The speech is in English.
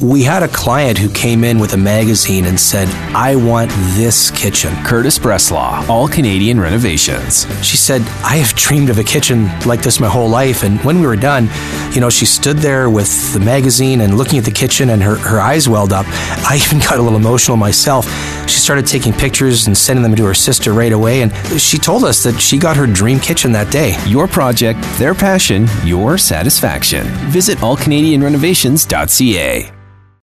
We had a client who came in with a magazine and said, I want this kitchen. Curtis Breslaw, All Canadian Renovations. She said, I have dreamed of a kitchen like this my whole life. And when we were done, she stood there with the magazine and looking at the kitchen, and her eyes welled up. I even got a little emotional myself. She started taking pictures and sending them to her sister right away. And she told us that she got her dream kitchen that day. Your project, their passion, your satisfaction. Visit allcanadianrenovations.ca.